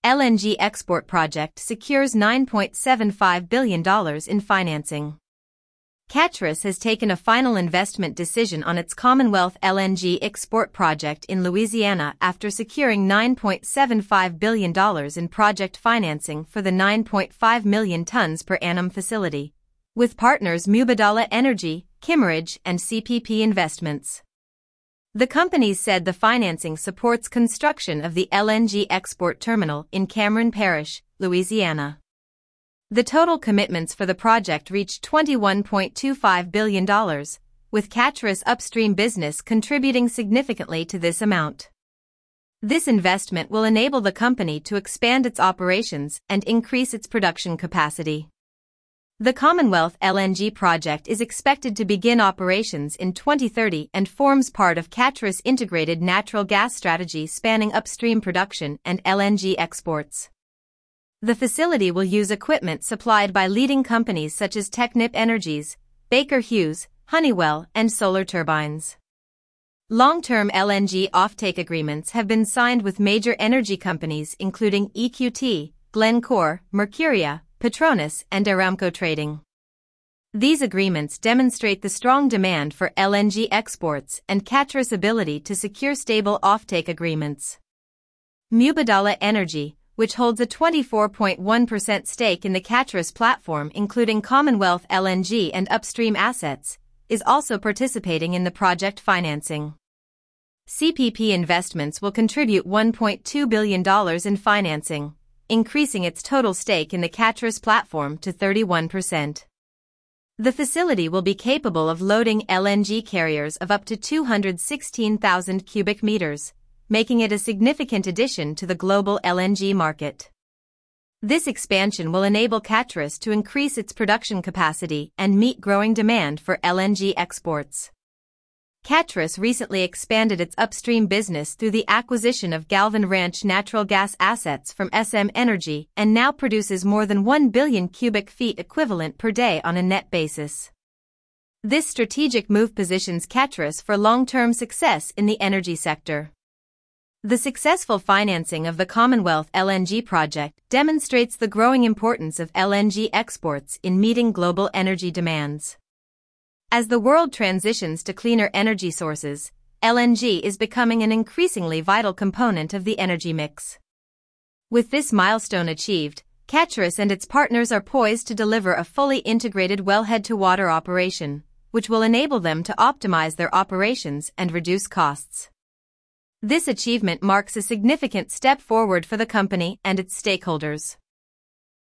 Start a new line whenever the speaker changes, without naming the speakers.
LNG export project secures $9.75 billion in financing. Caturus has taken a final investment decision on its Commonwealth LNG export project in Louisiana after securing $9.75 billion in project financing for the 9.5 million tons per annum facility, with partners Mubadala Energy, Kimmeridge, and CPP Investments. The companies said the financing supports construction of the LNG export terminal in Cameron Parish, Louisiana. The total commitments for the project reached $21.25 billion, with Caturus upstream business contributing significantly to this amount. This investment will enable the company to expand its operations and increase its production capacity. The Commonwealth LNG project is expected to begin operations in 2030 and forms part of Caturus' integrated natural gas strategy spanning upstream production and LNG exports. The facility will use equipment supplied by leading companies such as Technip Energies, Baker Hughes, Honeywell, and Solar Turbines. Long-term LNG offtake agreements have been signed with major energy companies including EQT, Glencore, Mercuria, Petronas, and Aramco Trading. These agreements demonstrate the strong demand for LNG exports and Caturus' ability to secure stable offtake agreements. Mubadala Energy, which holds a 24.1% stake in the Caturus platform including Commonwealth LNG and upstream assets, is also participating in the project financing. CPP Investments will contribute $1.2 billion in financing, increasing its total stake in the Caturus platform to 31%. The facility will be capable of loading LNG carriers of up to 216,000 cubic meters, making it a significant addition to the global LNG market. This expansion will enable Caturus to increase its production capacity and meet growing demand for LNG exports. Caturus recently expanded its upstream business through the acquisition of Galvin Ranch natural gas assets from SM Energy and now produces more than 1 billion cubic feet equivalent per day on a net basis. This strategic move positions Caturus for long-term success in the energy sector. The successful financing of the Commonwealth LNG project demonstrates the growing importance of LNG exports in meeting global energy demands. As the world transitions to cleaner energy sources, LNG is becoming an increasingly vital component of the energy mix. With this milestone achieved, Caturus and its partners are poised to deliver a fully integrated wellhead-to-water operation, which will enable them to optimize their operations and reduce costs. This achievement marks a significant step forward for the company and its stakeholders.